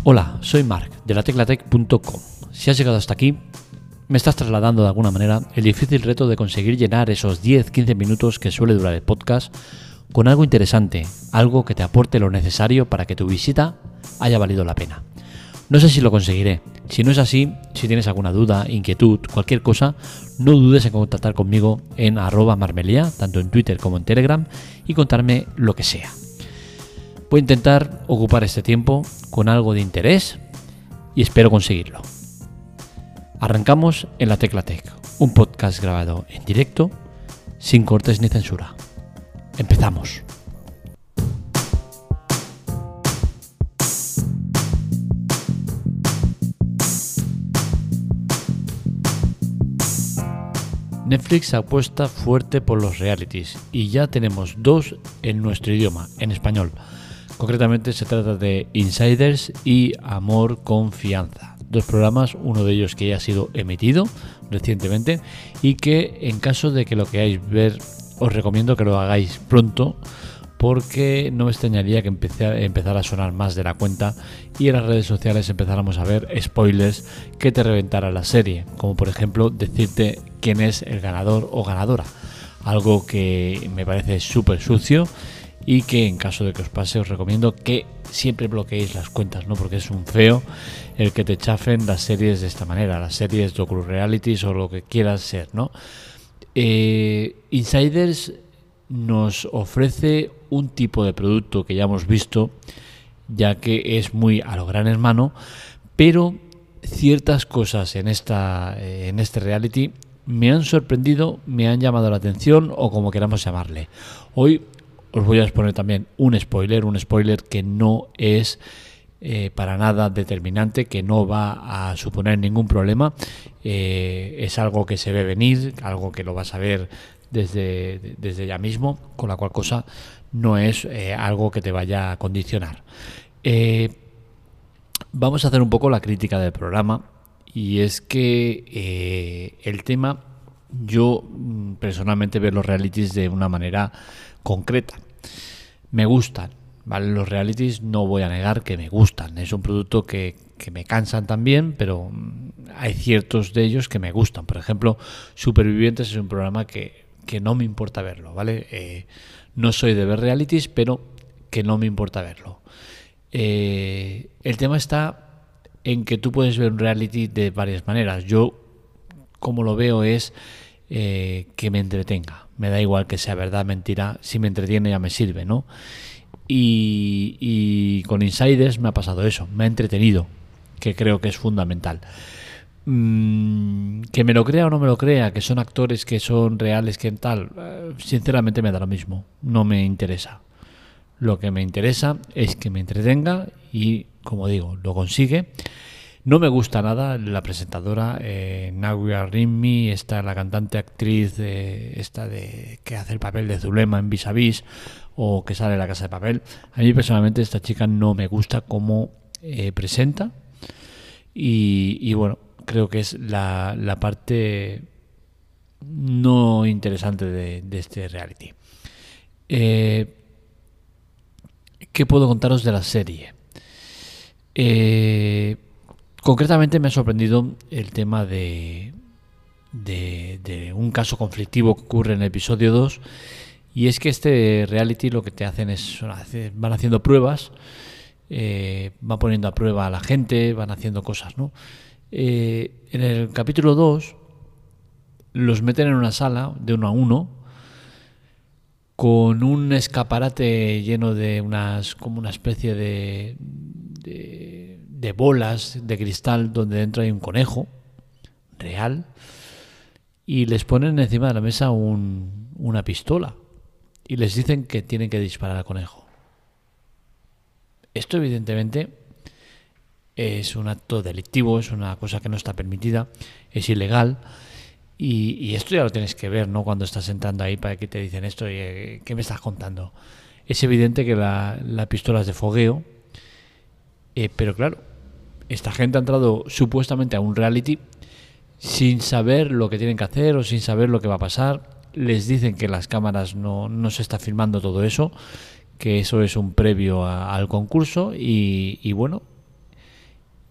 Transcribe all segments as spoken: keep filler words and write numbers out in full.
Hola, soy Marc de la teclatec punto com. Si has llegado hasta aquí, me estás trasladando de alguna manera el difícil reto de conseguir llenar esos diez a quince minutos que suele durar el podcast con algo interesante, algo que te aporte lo necesario para que tu visita haya valido la pena. No sé si lo conseguiré. Si no es así, si tienes alguna duda, inquietud, cualquier cosa, no dudes en contactar conmigo en arroba marmelia, tanto en Twitter como en Telegram, y contarme lo que sea. Voy a intentar ocupar este tiempo con algo de interés y espero conseguirlo. Arrancamos en La Teclatec, un podcast grabado en directo, sin cortes ni censura. Empezamos. Netflix apuesta fuerte por los realities y ya tenemos dos en nuestro idioma, en español. Concretamente se trata de Insiders y Amor Confianza. Dos programas, uno de ellos que ya ha sido emitido recientemente y que en caso de que lo queráis ver os recomiendo que lo hagáis pronto, porque no me extrañaría que empezara a sonar más de la cuenta y en las redes sociales empezáramos a ver spoilers que te reventaran la serie, como por ejemplo decirte quién es el ganador o ganadora, algo que me parece súper sucio y que en caso de que os pase os recomiendo que siempre bloqueéis las cuentas, ¿no? Porque es un feo el que te chafen las series de esta manera, las series docu-realities o lo que quieras ser, ¿no? Eh, Insiders nos ofrece un tipo de producto que ya hemos visto, ya que es muy a lo gran hermano, pero ciertas cosas en esta en este reality me han sorprendido, me han llamado la atención o como queramos llamarle. Hoy os voy a exponer también un spoiler, un spoiler que no es eh, para nada determinante, que no va a suponer ningún problema. Eh, es algo que se ve venir, algo que lo vas a ver desde, desde ya mismo, con la cual cosa no es eh, algo que te vaya a condicionar. Eh, vamos a hacer un poco la crítica del programa, y es que eh, el tema, yo personalmente veo los realities de una manera concreta. Me gustan, ¿vale? Los realities no voy a negar que me gustan. Es un producto que, que me cansan también, pero hay ciertos de ellos que me gustan. Por ejemplo, Supervivientes es un programa que, que no me importa verlo, ¿vale? Eh, no soy de ver realities, pero que no me importa verlo. Eh, el tema está en que tú puedes ver un reality de varias maneras. Yo, como lo veo, es eh, que me entretenga. Me da igual que sea verdad, mentira, si me entretiene ya me sirve, ¿no? Y, y con Insiders me ha pasado eso, me ha entretenido, que creo que es fundamental. Mm, que me lo crea o no me lo crea, que son actores que son reales, que tal, eh, sinceramente me da lo mismo, no me interesa. Lo que me interesa es que me entretenga y, como digo, lo consigue. No me gusta nada la presentadora eh, Nawia Rimmi, esta la cantante actriz eh, esta de que hace el papel de Zulema en Vis a Vis o que sale de La Casa de Papel. A mí personalmente esta chica no me gusta cómo eh, presenta y, y bueno, creo que es la, la parte no interesante de, de este reality. Eh, ¿Qué puedo contaros de la serie? Eh... Concretamente me ha sorprendido el tema de, de, de un caso conflictivo que ocurre en el episodio dos, y es que este reality lo que te hacen es, van haciendo pruebas, eh, van poniendo a prueba a la gente, van haciendo cosas, ¿no? Eh, en el capítulo dos los meten en una sala de uno a uno con un escaparate lleno de unas, como una especie de... de de bolas de cristal donde dentro hay un conejo real y les ponen encima de la mesa un, una pistola y les dicen que tienen que disparar al conejo. Esto evidentemente es un acto delictivo, es una cosa que no está permitida, es ilegal y, y esto ya lo tienes que ver, ¿no? Cuando estás entrando ahí para que te dicen esto, y, ¿qué me estás contando? Es evidente que la, la pistola es de fogueo. Eh, pero claro, esta gente ha entrado supuestamente a un reality sin saber lo que tienen que hacer o sin saber lo que va a pasar. Les dicen que las cámaras no, no se está filmando todo eso, que eso es un previo a, al concurso y, y bueno,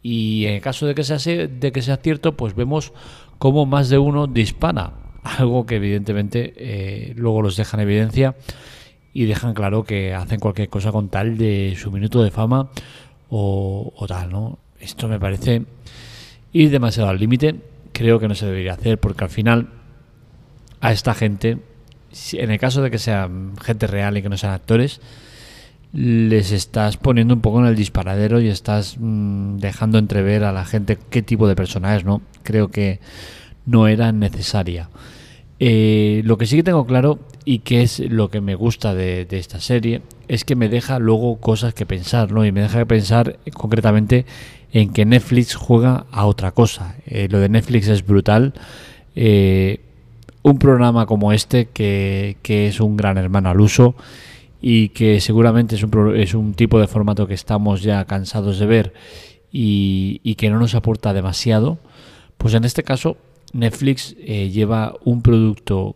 y en caso de que sea, de que sea cierto, pues vemos cómo más de uno dispara, algo que evidentemente eh, luego los deja en evidencia y dejan claro que hacen cualquier cosa con tal de su minuto de fama o, o tal, ¿no? Esto me parece ir demasiado al límite. Creo que no se debería hacer, porque al final a esta gente, en el caso de que sean gente real y que no sean actores, les estás poniendo un poco en el disparadero y estás mmm, dejando entrever a la gente qué tipo de persona es, ¿no? Creo que no era necesaria. Eh, lo que sí que tengo claro, y que es lo que me gusta de, de esta serie, es que me deja luego cosas que pensar, ¿no? Y me deja pensar concretamente en que Netflix juega a otra cosa. Eh, lo de Netflix es brutal. Eh, un programa como este, que, que es un gran hermano al uso, y que seguramente es un, es un tipo de formato que estamos ya cansados de ver y, y que no nos aporta demasiado, pues en este caso Netflix eh, lleva un producto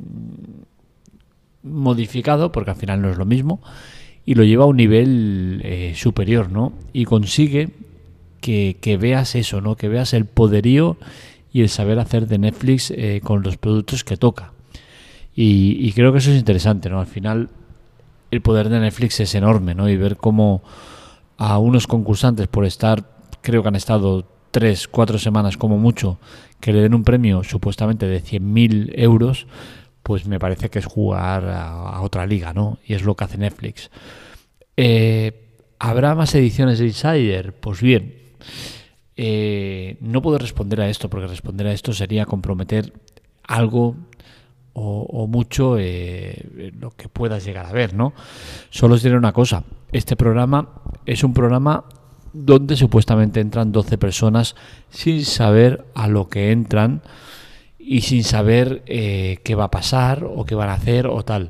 modificado, porque al final no es lo mismo, y lo lleva a un nivel eh, superior, ¿no? Y consigue que, que veas eso, ¿no? Que veas el poderío y el saber hacer de Netflix eh, con los productos que toca. Y, y creo que eso es interesante, ¿no? Al final el poder de Netflix es enorme, ¿no? Y ver cómo a unos concursantes, por estar, creo que han estado tres, cuatro semanas como mucho, que le den un premio supuestamente de cien mil euros, pues me parece que es jugar a, a otra liga, ¿no? Y es lo que hace Netflix. Eh, ¿Habrá más ediciones de Insider? Pues bien, eh, no puedo responder a esto, porque responder a esto sería comprometer algo o, o mucho eh, lo que puedas llegar a ver, ¿no? Solo os diré una cosa: este programa es un programa donde supuestamente entran doce personas sin saber a lo que entran y sin saber eh, qué va a pasar o qué van a hacer o tal.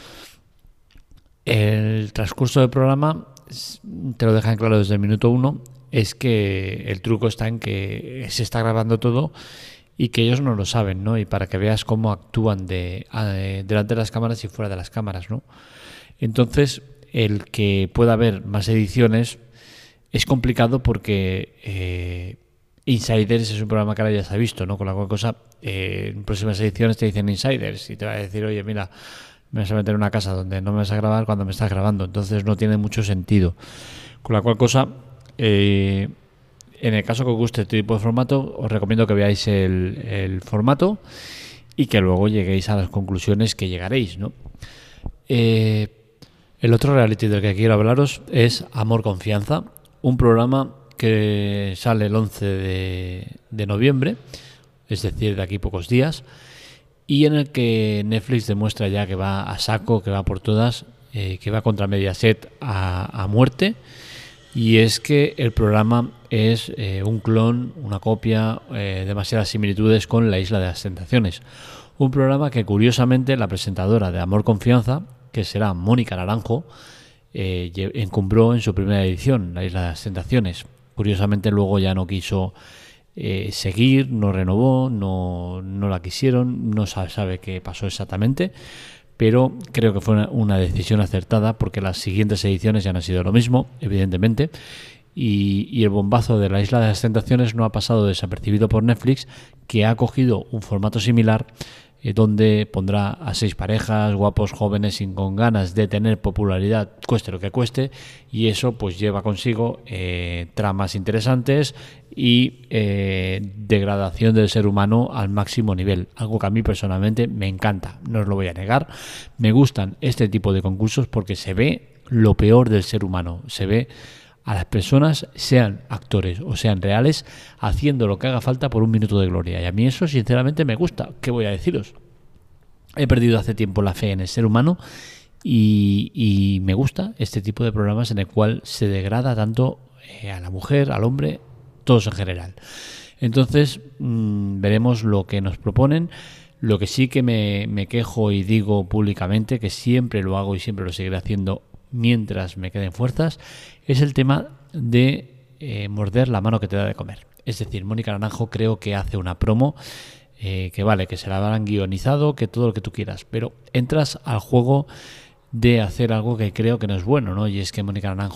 El transcurso del programa te lo dejan claro desde el minuto uno. Es que el truco está en que se está grabando todo y que ellos no lo saben, ¿no? Y para que veas cómo actúan de, de delante de las cámaras y fuera de las cámaras, ¿no? Entonces, el que pueda haber más ediciones es complicado, porque eh, Insiders es un programa que ahora ya se ha visto, ¿no? Con la cual cosa, eh, en próximas ediciones te dicen Insiders y te va a decir, oye, mira, me vas a meter en una casa donde no me vas a grabar cuando me estás grabando. Entonces no tiene mucho sentido. Con la cual cosa, eh, en el caso que os guste este tipo de formato, os recomiendo que veáis el, el formato y que luego lleguéis a las conclusiones que llegaréis, ¿no? Eh, el otro reality del que quiero hablaros es Amor Confianza, un programa que sale el once de, de noviembre, es decir, de aquí pocos días, y en el que Netflix demuestra ya que va a saco, que va por todas, eh, que va contra Mediaset a, a muerte. Y es que el programa es eh, un clon, una copia, eh, demasiadas similitudes con La Isla de las Tentaciones. Un programa que, curiosamente, la presentadora de Amor Confianza, que será Mónica Naranjo, eh, encumbró en su primera edición, La Isla de las Tentaciones. Curiosamente, luego ya no quiso eh, seguir, no renovó, no, no la quisieron, no sabe, sabe qué pasó exactamente, pero creo que fue una, una decisión acertada, porque las siguientes ediciones ya no han sido lo mismo, evidentemente, y, y el bombazo de La Isla de las Tentaciones no ha pasado desapercibido por Netflix, que ha cogido un formato similar, eh, donde pondrá a seis parejas, guapos, jóvenes, sin con ganas de tener popularidad, cueste lo que cueste, y eso pues lleva consigo eh, tramas interesantes y eh, degradación del ser humano al máximo nivel, algo que a mí personalmente me encanta, no os lo voy a negar. Me gustan este tipo de concursos porque se ve lo peor del ser humano, se ve a las personas, sean actores o sean reales, haciendo lo que haga falta por un minuto de gloria, y a mí eso sinceramente me gusta. ¿Qué voy a deciros? He perdido hace tiempo la fe en el ser humano y, y me gusta este tipo de programas en el cual se degrada tanto eh, a la mujer, al hombre, todos en general. Entonces mmm, veremos lo que nos proponen. Lo que sí que me, me quejo y digo públicamente, que siempre lo hago y siempre lo seguiré haciendo mientras me queden fuerzas, es el tema de eh, morder la mano que te da de comer. Es decir, Mónica Naranjo creo que hace una promo eh, que vale, que se la habrán guionizado, que todo lo que tú quieras, pero entras al juego de hacer algo que creo que no es bueno, ¿no? Y es que Mónica Naranjo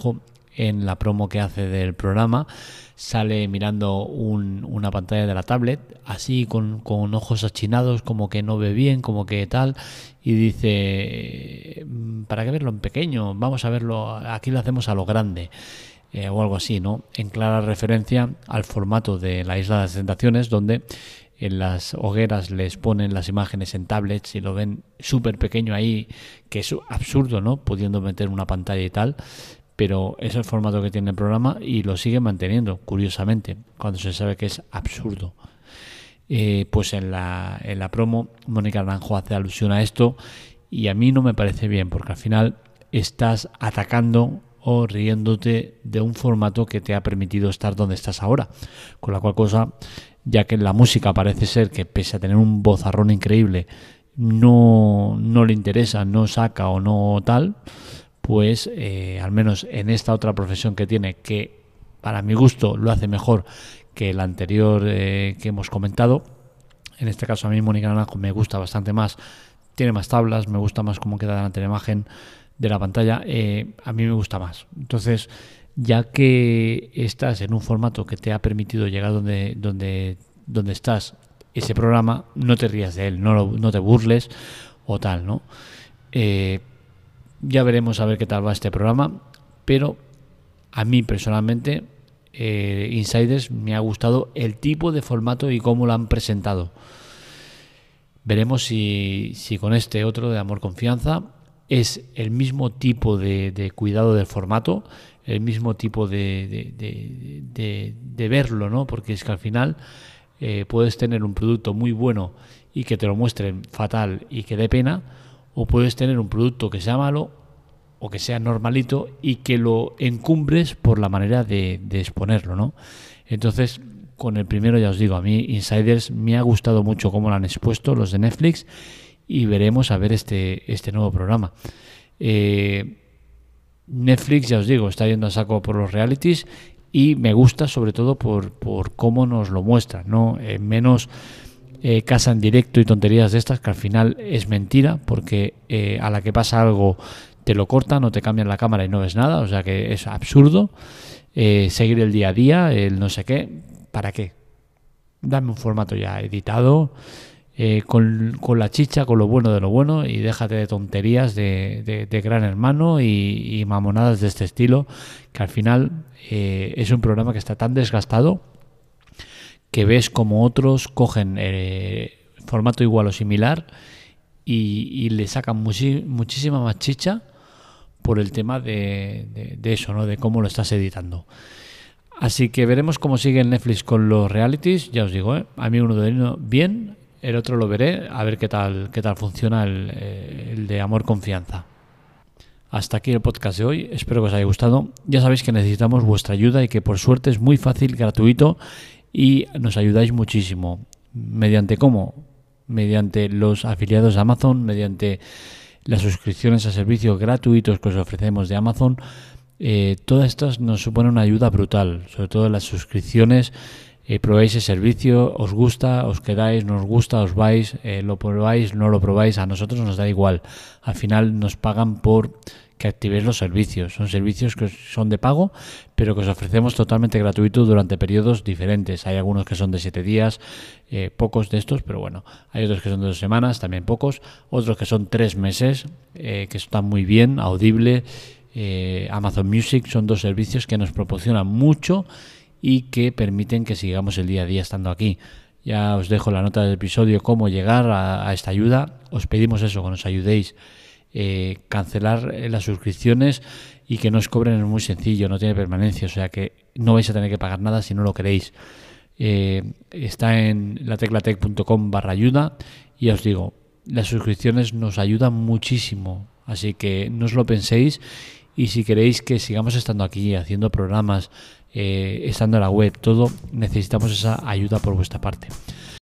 en la promo que hace del programa, sale mirando un, una pantalla de la tablet, así con, con ojos achinados, como que no ve bien, como que tal, y dice, ¿para qué verlo en pequeño? Vamos a verlo, aquí lo hacemos a lo grande. Eh, o algo así, ¿no? En clara referencia al formato de la Isla de las Tentaciones, donde en las hogueras les ponen las imágenes en tablets y lo ven súper pequeño ahí, que es absurdo, ¿no? Pudiendo meter una pantalla y tal, pero es el formato que tiene el programa y lo sigue manteniendo, curiosamente, cuando se sabe que es absurdo. Eh, pues en la, en la promo, Mónica Naranjo hace alusión a esto y a mí no me parece bien, porque al final estás atacando o riéndote de un formato que te ha permitido estar donde estás ahora, con la cual cosa, ya que la música parece ser que pese a tener un vozarrón increíble no, no le interesa, no saca o no tal, pues eh, al menos en esta otra profesión que tiene, que para mi gusto lo hace mejor que la anterior eh, que hemos comentado. En este caso a mí Mónica Naranjo me gusta bastante más, tiene más tablas, me gusta más cómo queda delante de la imagen de la pantalla, eh, a mí me gusta más. Entonces, ya que estás en un formato que te ha permitido llegar donde, donde, donde estás, ese programa, no te rías de él, no, lo, no te burles o tal, ¿no? Eh, ya veremos a ver qué tal va este programa, pero a mí personalmente, eh, Insiders, me ha gustado el tipo de formato y cómo lo han presentado. Veremos si, si con este otro de Amor Confianza es el mismo tipo de, de cuidado del formato, el mismo tipo de, de, de, de, de verlo, ¿no? Porque es que al final eh, puedes tener un producto muy bueno y que te lo muestren fatal y que dé pena, o puedes tener un producto que sea malo o que sea normalito y que lo encumbres por la manera de, de exponerlo, ¿no? Entonces, con el primero ya os digo, a mí Insiders me ha gustado mucho cómo lo han expuesto los de Netflix, y veremos a ver este, este nuevo programa. Eh, Netflix, ya os digo, está yendo a saco por los realities y me gusta sobre todo por, por cómo nos lo muestra, ¿no? Eh, menos eh, casa en directo y tonterías de estas, que al final es mentira, porque eh, a la que pasa algo te lo cortan o te cambian la cámara y no ves nada, o sea que es absurdo. Eh, seguir el día a día, el no sé qué, ¿para qué? Dame un formato ya editado, Eh, con, con la chicha, con lo bueno de lo bueno, y déjate de tonterías de, de, de Gran Hermano y, y mamonadas de este estilo, que al final eh, es un programa que está tan desgastado que ves como otros cogen eh, formato igual o similar y, y le sacan muchi, muchísima más chicha por el tema de, de, de eso, ¿no? De cómo lo estás editando. Así que veremos cómo sigue el Netflix con los realities. Ya os digo, ¿eh? A mí uno de uno bien, el otro lo veré, a ver qué tal qué tal funciona el, el de Amor Confianza. Hasta aquí el podcast de hoy, espero que os haya gustado. Ya sabéis que necesitamos vuestra ayuda y que por suerte es muy fácil, gratuito, y nos ayudáis muchísimo. ¿Mediante cómo? Mediante los afiliados de Amazon, mediante las suscripciones a servicios gratuitos que os ofrecemos de Amazon. Eh, todas estas nos suponen una ayuda brutal, sobre todo las suscripciones. Eh, probáis el servicio, os gusta, os quedáis, no os gusta, os vais, eh, lo probáis, no lo probáis, a nosotros nos da igual. Al final nos pagan por que activéis los servicios. Son servicios que son de pago, pero que os ofrecemos totalmente gratuito durante periodos diferentes. Hay algunos que son de siete días, eh, pocos de estos, pero bueno, hay otros que son de dos semanas, también pocos. Otros que son tres meses, eh, que están muy bien, Audible, eh, Amazon Music, son dos servicios que nos proporcionan mucho y que permiten que sigamos el día a día estando aquí. Ya os dejo la nota del episodio cómo llegar a, a esta ayuda. Os pedimos eso, que nos ayudéis. Eh, cancelar las suscripciones y que no os cobren es muy sencillo, no tiene permanencia, o sea que no vais a tener que pagar nada si no lo queréis. Eh, está en lateclatec punto com barra ayuda y ya os digo, las suscripciones nos ayudan muchísimo, así que no os lo penséis. Y si queréis que sigamos estando aquí, haciendo programas, eh, estando en la web, todo, necesitamos esa ayuda por vuestra parte.